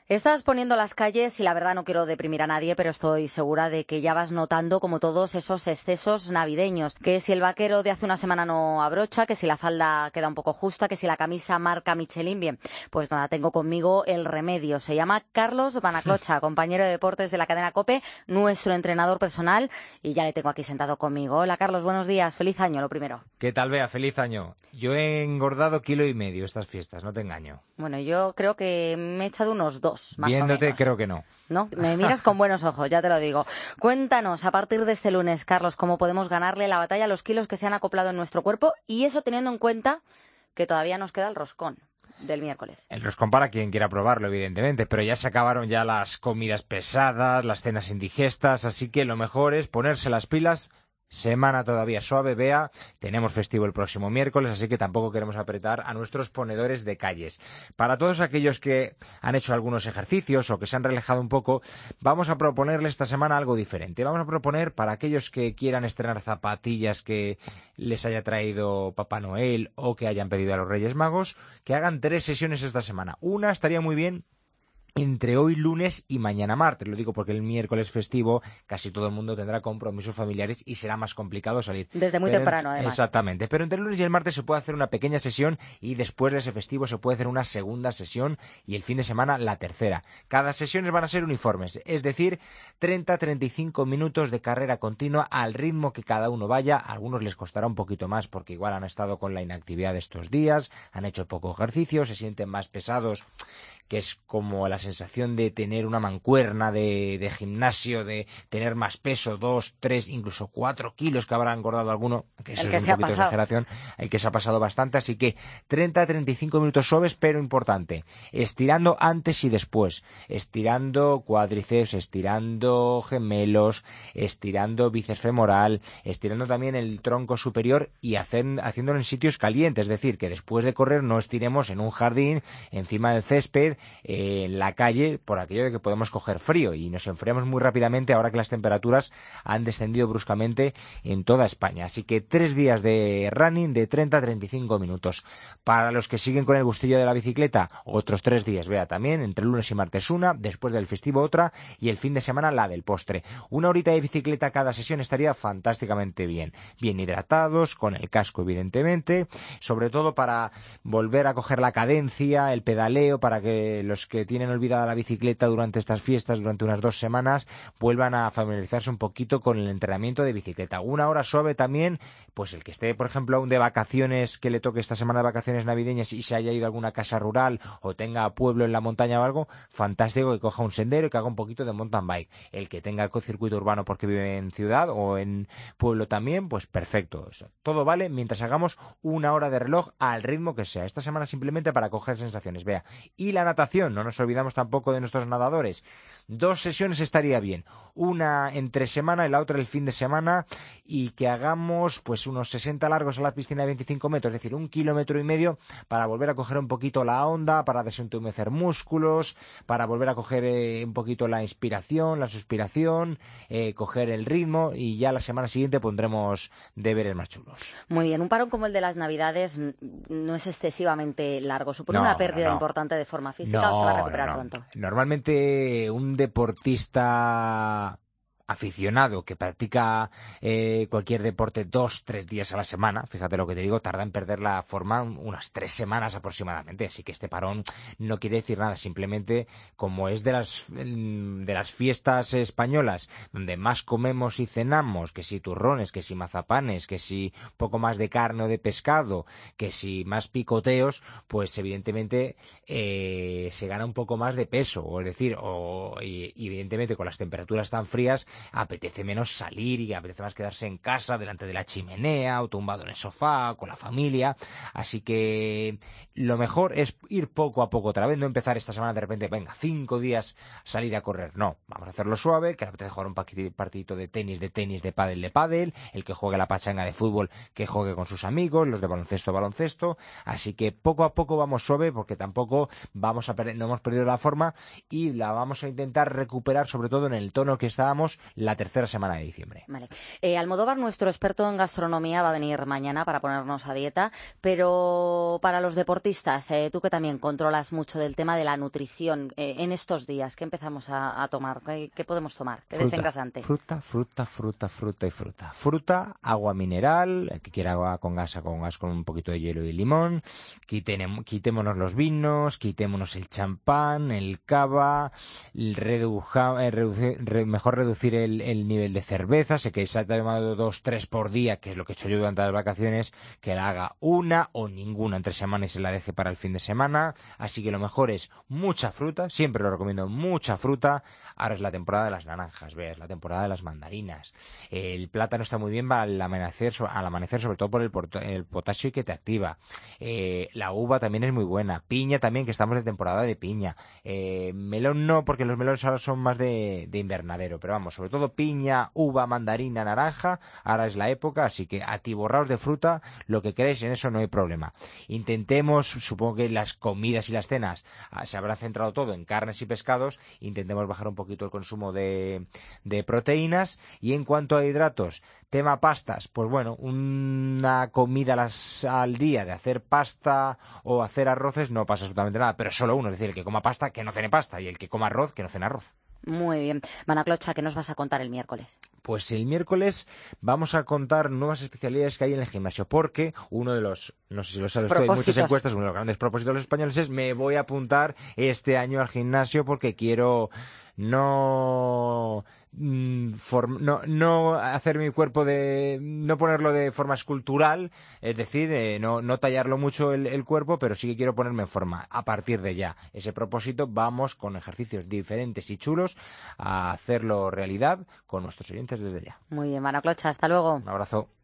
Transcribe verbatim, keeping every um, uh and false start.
Estás poniendo las calles y la verdad no quiero deprimir a nadie, pero estoy segura de que ya vas notando como todos esos excesos navideños. Que si el vaquero de hace una semana no abrocha, que si la falda queda un poco justa, que si la camisa marca Michelin. Bien, pues nada, tengo conmigo el remedio. Se llama Carlos Banaclocha, compañero de deportes de la cadena COPE, nuestro entrenador personal, y ya le tengo aquí sentado conmigo. Hola Carlos, buenos días, feliz año lo primero. ¿Qué tal, Bea? Feliz año. Yo he engordado kilo y medio estas fiestas, no te engaño. Bueno, yo creo que me he echado unos dos, más Viéndote, o menos. creo que no. ¿No? Me miras con buenos ojos, ya te lo digo. Cuéntanos, a partir de este lunes, Carlos, cómo podemos ganarle la batalla a los kilos que se han acoplado en nuestro cuerpo, y eso teniendo en cuenta que todavía nos queda el roscón del miércoles. El roscón para quien quiera probarlo, evidentemente, pero ya se acabaron ya las comidas pesadas, las cenas indigestas, así que lo mejor es ponerse las pilas. Semana todavía suave, Bea, tenemos festivo el próximo miércoles, así que tampoco queremos apretar a nuestros ponedores de calles. Para todos aquellos que han hecho algunos ejercicios o que se han relajado un poco, vamos a proponerles esta semana algo diferente. Vamos a proponer para aquellos que quieran estrenar zapatillas que les haya traído Papá Noel o que hayan pedido a los Reyes Magos, que hagan tres sesiones esta semana. Una estaría muy bien entre hoy lunes y mañana martes. Lo digo porque el miércoles festivo casi todo el mundo tendrá compromisos familiares y será más complicado salir. Desde muy pero, temprano, además. Exactamente. Pero entre el lunes y el martes se puede hacer una pequeña sesión y después de ese festivo se puede hacer una segunda sesión y el fin de semana la tercera. Cada sesión van a ser uniformes, es decir, treinta a treinta y cinco minutos de carrera continua al ritmo que cada uno vaya. A algunos les costará un poquito más porque igual han estado con la inactividad de estos días, han hecho poco ejercicio, se sienten más pesados, que es como la sensación de tener una mancuerna de, de gimnasio, de tener más peso, dos, tres, incluso cuatro kilos que habrá engordado alguno, que eso el que es se un poquito de exageración, el que se ha pasado bastante, así que treinta a treinta y cinco minutos suaves, pero importante, estirando antes y después, estirando cuádriceps, estirando gemelos, estirando bíceps femoral, estirando también el tronco superior y hacer, haciéndolo en sitios calientes, es decir, que después de correr no estiremos en un jardín, encima del césped, eh, en la calle, por aquello de que podemos coger frío y nos enfriamos muy rápidamente ahora que las temperaturas han descendido bruscamente en toda España. Así que tres días de running de treinta a treinta y cinco minutos. Para los que siguen con el gustillo de la bicicleta, otros tres días, vea también, entre lunes y martes una, después del festivo otra y el fin de semana la del postre. Una horita de bicicleta cada sesión estaría fantásticamente bien. Bien hidratados, con el casco evidentemente, sobre todo para volver a coger la cadencia, el pedaleo, para que los que tienen olvidada la bicicleta durante estas fiestas, durante unas dos semanas, vuelvan a familiarizarse un poquito con el entrenamiento de bicicleta. Una hora suave también, pues el que esté, por ejemplo, aún de vacaciones, que le toque esta semana de vacaciones navideñas y se haya ido a alguna casa rural o tenga pueblo en la montaña o algo, fantástico que coja un sendero y que haga un poquito de mountain bike. El que tenga circuito urbano porque vive en ciudad o en pueblo también, pues perfecto. Eso. Todo vale mientras hagamos una hora de reloj al ritmo que sea. Esta semana simplemente para coger sensaciones, vea. Y la natación, no nos olvidamos tampoco de nuestros nadadores. Dos sesiones estaría bien, una entre semana y la otra el fin de semana, y que hagamos pues unos sesenta largos a la piscina de veinticinco metros, es decir, un kilómetro y medio para volver a coger un poquito la onda, para desentumecer músculos, para volver a coger eh, un poquito la inspiración, la suspiración, eh, coger el ritmo, y ya la semana siguiente pondremos deberes más chulos. Muy bien, un parón como el de las Navidades no es excesivamente largo, supone no, una pérdida no, no. importante de forma física no, o se va a recuperar no, no. pronto. Normalmente un deportista aficionado que practica eh, cualquier deporte dos, tres días a la semana, fíjate lo que te digo, tarda en perder la forma unas tres semanas aproximadamente, así que este parón no quiere decir nada, simplemente como es de las de las fiestas españolas donde más comemos y cenamos, que si turrones, que si mazapanes, que si poco más de carne o de pescado, que si más picoteos, pues evidentemente eh, se gana un poco más de peso, o es decir, o, y, y evidentemente con las temperaturas tan frías apetece menos salir y apetece más quedarse en casa delante de la chimenea o tumbado en el sofá con la familia, así que lo mejor es ir poco a poco otra vez, no empezar esta semana de repente, venga, cinco días salir a correr, no, vamos a hacerlo suave, que apetece jugar un partidito de tenis, de tenis, de pádel, de pádel, el que juegue la pachanga de fútbol, que juegue con sus amigos, los de baloncesto, baloncesto, así que poco a poco vamos suave porque tampoco vamos a perder, no hemos perdido la forma y la vamos a intentar recuperar sobre todo en el tono que estábamos la tercera semana de diciembre. Vale. Eh, Almodóvar, nuestro experto en gastronomía, va a venir mañana para ponernos a dieta, pero para los deportistas, eh, tú que también controlas mucho del tema de la nutrición, eh, en estos días, ¿qué empezamos a, a tomar? ¿Qué, ¿Qué podemos tomar? ¿Qué Fruta, desengrasante? fruta, fruta, fruta, fruta y fruta. Fruta, agua mineral, el que quiera agua con gas, con gas con un poquito de hielo y limón. Quitene- quitémonos los vinos, quitémonos el champán, el cava, el reduja- eh, reducir- re- mejor reducir el, el nivel de cerveza. Sé que se ha tomado dos, tres por día, que es lo que he hecho yo durante las vacaciones, que la haga una o ninguna entre semana y se la deje para el fin de semana. Así que lo mejor es mucha fruta, siempre lo recomiendo, mucha fruta. Ahora es la temporada de las naranjas, ves, la temporada de las mandarinas. El plátano está muy bien para al amanecer, so- al amanecer, sobre todo por el, porta- el potasio que te activa. Eh, la uva también es muy buena. Piña también, que estamos de temporada de piña. Eh, melón no, porque los melones ahora son más de, de invernadero. Pero vamos, sobre todo piña, uva, mandarina, naranja. Ahora es la época, así que atiborraos de fruta, lo que queráis, en eso no hay problema. Intentemos, supongo que las comidas y las cenas ah, se habrá centrado todo en carnes y pescados. Intentemos bajar un poquito el consumo de, de proteínas. Y en cuanto a hidratos, tema pastas, pues bueno, una comida a las- al día de hacer pasta o hacer arroces no pasa absolutamente nada, pero solo uno, es decir, el que coma pasta, que no cene pasta, y el que coma arroz, que no cene arroz. Muy bien. Manaclocha, ¿qué nos vas a contar el miércoles? Pues el miércoles vamos a contar nuevas especialidades que hay en el gimnasio, porque uno de los, no sé si lo sabes tú, hay muchas Propósitos. encuestas, uno de los grandes propósitos de los españoles es: me voy a apuntar este año al gimnasio porque quiero no, mm, form- no, no hacer mi cuerpo de, no ponerlo de forma escultural, es decir, eh, no, no tallarlo mucho el, el cuerpo, pero sí que quiero ponerme en forma. A partir de ya, ese propósito, vamos con ejercicios diferentes y chulos a hacerlo realidad con nuestros oyentes desde ya. Muy bien, Manaclocha, hasta luego. Un abrazo.